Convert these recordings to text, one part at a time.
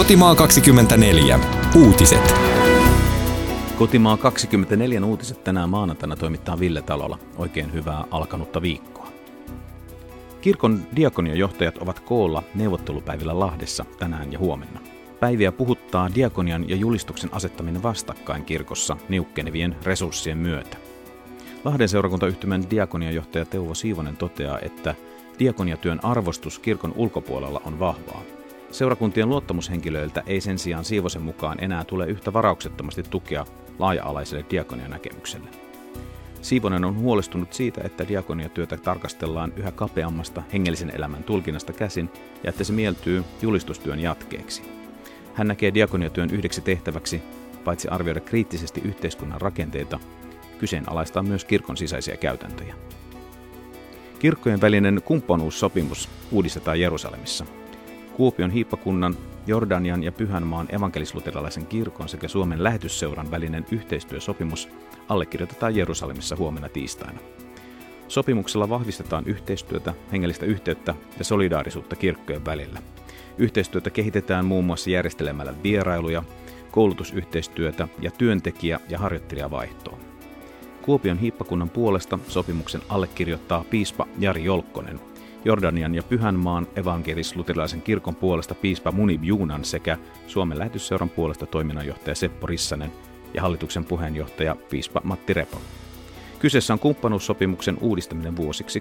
Kotimaa 24. Uutiset. Kotimaa 24 uutiset tänään maanantaina toimittaa Ville Talola. Oikein hyvää alkanutta viikkoa. Kirkon diakoniajohtajat ovat koolla neuvottelupäivillä Lahdessa tänään ja huomenna. Päiviä puhuttaa diakonian ja julistuksen asettaminen vastakkain kirkossa niukkenevien resurssien myötä. Lahden seurakuntayhtymän diakoniajohtaja Teuvo Siivonen toteaa, että diakoniatyön arvostus kirkon ulkopuolella on vahvaa. Seurakuntien luottamushenkilöiltä ei sen sijaan Siivosen mukaan enää tule yhtä varauksettomasti tukea laaja-alaiselle diakonianäkemykselle. Siivonen on huolestunut siitä, että diakoniatyötä tarkastellaan yhä kapeammasta hengellisen elämän tulkinnasta käsin ja että se mieltyy julistustyön jatkeeksi. Hän näkee diakoniatyön yhdeksi tehtäväksi, paitsi arvioida kriittisesti yhteiskunnan rakenteita, kyseenalaistaa myös kirkon sisäisiä käytäntöjä. Kirkkojen välinen kumppanuussopimus uudistetaan Jerusalemissa. Kuopion hiippakunnan, Jordanian ja Pyhänmaan evankelis-luterilaisen kirkon sekä Suomen Lähetysseuran välinen yhteistyösopimus allekirjoitetaan Jerusalemissa huomenna tiistaina. Sopimuksella vahvistetaan yhteistyötä, hengellistä yhteyttä ja solidaarisuutta kirkkojen välillä. Yhteistyötä kehitetään muun muassa järjestelemällä vierailuja, koulutusyhteistyötä ja työntekijä- ja harjoittelijavaihtoa. Kuopion hiippakunnan puolesta sopimuksen allekirjoittaa piispa Jari Jolkkonen, Jordanian ja Pyhänmaan evankelis-luterilaisen kirkon puolesta piispa Munib Juunan sekä Suomen Lähetysseuran puolesta toiminnanjohtaja Seppo Rissanen ja hallituksen puheenjohtaja piispa Matti Repo. Kyseessä on kumppanuussopimuksen uudistaminen vuosiksi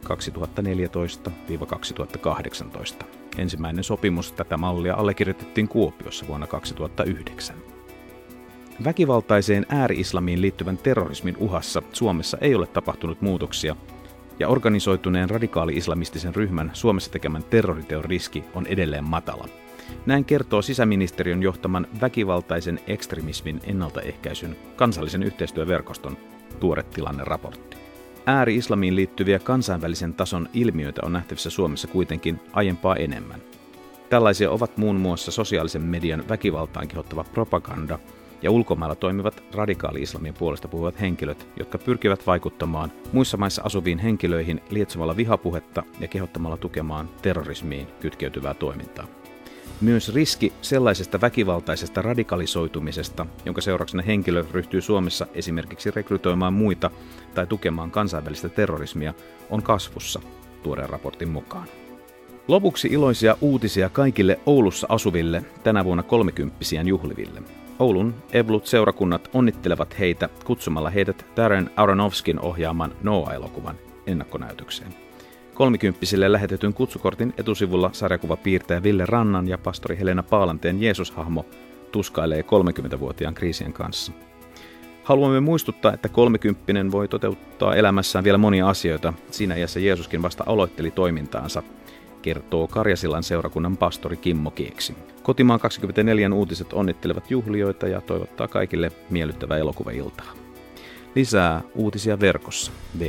2014-2018. Ensimmäinen sopimus tätä mallia allekirjoitettiin Kuopiossa vuonna 2009. Väkivaltaiseen ääri-islamiin liittyvän terrorismin uhassa Suomessa ei ole tapahtunut muutoksia, ja organisoituneen radikaali-islamistisen ryhmän Suomessa tekemän terroriteon riski on edelleen matala. Näin kertoo sisäministeriön johtaman väkivaltaisen ekstremismin ennaltaehkäisyn kansallisen yhteistyöverkoston tuore tilanneraportti. Ääri-islamiin liittyviä kansainvälisen tason ilmiöitä on nähtävissä Suomessa kuitenkin aiempaa enemmän. Tällaisia ovat muun muassa sosiaalisen median väkivaltaan kehottava propaganda ja ulkomailla toimivat radikaali-islamin puolesta puhuvat henkilöt, jotka pyrkivät vaikuttamaan muissa maissa asuviin henkilöihin lietsomalla vihapuhetta ja kehottamalla tukemaan terrorismiin kytkeytyvää toimintaa. Myös riski sellaisesta väkivaltaisesta radikalisoitumisesta, jonka seurauksena henkilö ryhtyy Suomessa esimerkiksi rekrytoimaan muita tai tukemaan kansainvälistä terrorismia, on kasvussa tuoreen raportin mukaan. Lopuksi iloisia uutisia kaikille Oulussa asuville tänä vuonna 30-vuotiaan juhliville. Oulun Evlut-seurakunnat onnittelevat heitä kutsumalla heidät Darren Aronofskyn ohjaaman Noah-elokuvan ennakkonäytökseen. 30-vuotiaille lähetetyn kutsukortin etusivulla sarjakuvapiirtäjä Ville Rannan ja pastori Helena Paalanteen Jeesus-hahmo tuskailee 30-vuotiaan kriisien kanssa. Haluamme muistuttaa, että 30 voi toteuttaa elämässään vielä monia asioita. Siinä iässä Jeesuskin vasta aloitteli toimintaansa, kertoo Karjasillan seurakunnan pastori Kimmo Kieksi. Kotimaa 24 uutiset onnittelevat juhlioita ja toivottaa kaikille miellyttävää elokuvailtaa. Lisää uutisia verkossa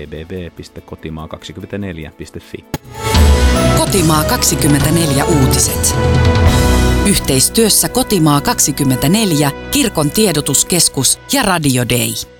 www.kotimaa24.fi. Kotimaa 24 uutiset. Yhteistyössä Kotimaa 24, Kirkon tiedotuskeskus ja Radio Day.